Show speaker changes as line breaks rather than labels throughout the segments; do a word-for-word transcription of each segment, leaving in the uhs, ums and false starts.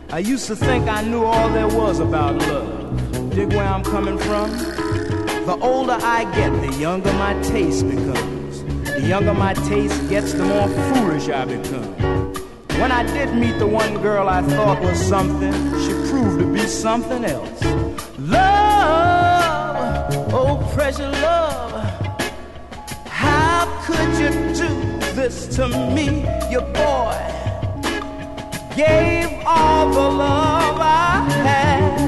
I used to think I knew all there was about love. Dig where I'm coming from? The older I get, the younger my taste becomes. The younger my taste gets, the more foolish I become. When I did meet the one girl I thought was something, she proved to be something else. Love, oh precious love, how could you do this to me? Your boy gave all the love I had,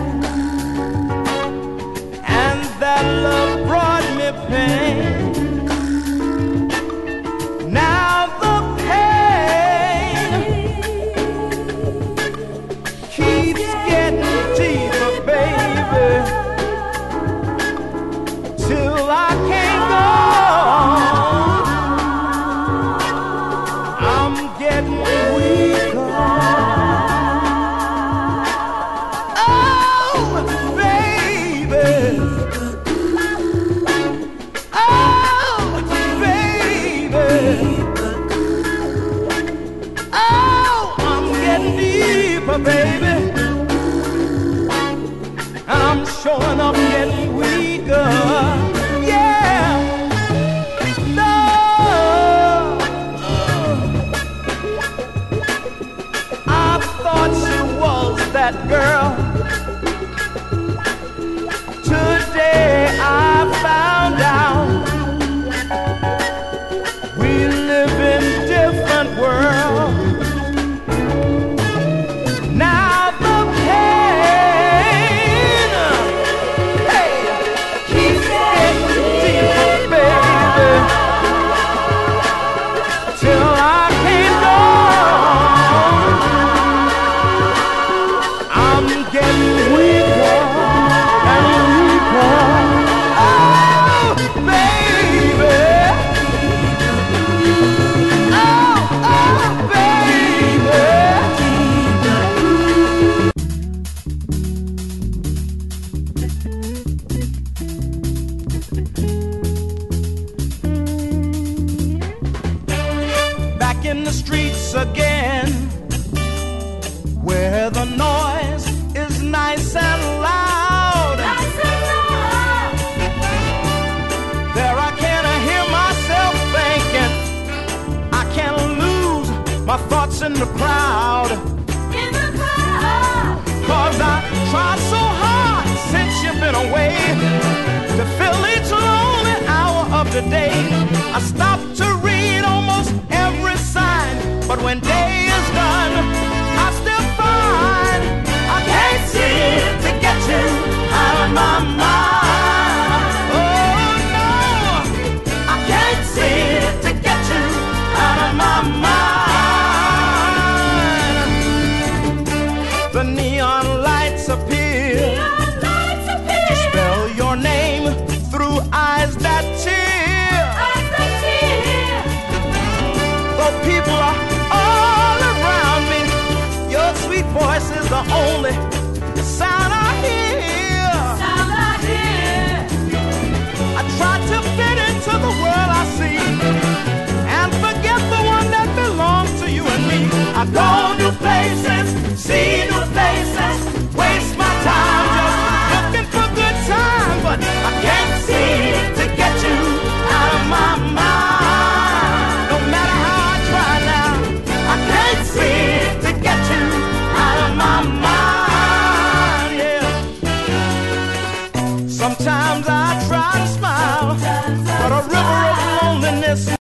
and that love brought me pain. Now the pain keeps getting deeper, baby, till I can't go on. I'm getting weaker. Baby, I'm showing up getting weaker. Yeah, no, I thought she was that girl. Today I found out we live in different worlds. In the streets again, where the noise is nice and loud. Nice and loud. There I can hear myself thinking, I can't lose my thoughts in the crowd. In the crowd. Cause I tried so hard since you've been away to fill each lonely hour of the day. I stopped to read almost every sign, but when day is done, I still find I can't seem to get you out of my mind. Oh no, I can't seem to get you out of my mind. The neon lights appear, neon lights appear to spell your name through eyes that cheer. People are all around me. Your sweet voice is the only sound I hear. Sound I hear. I try to fit into the world I see and forget the one that belongs to you and me. I go new places, see new faces, waste my time just looking for good time, but I can't seem to get you out of my mind. Sometimes I try to smile, but a river of loneliness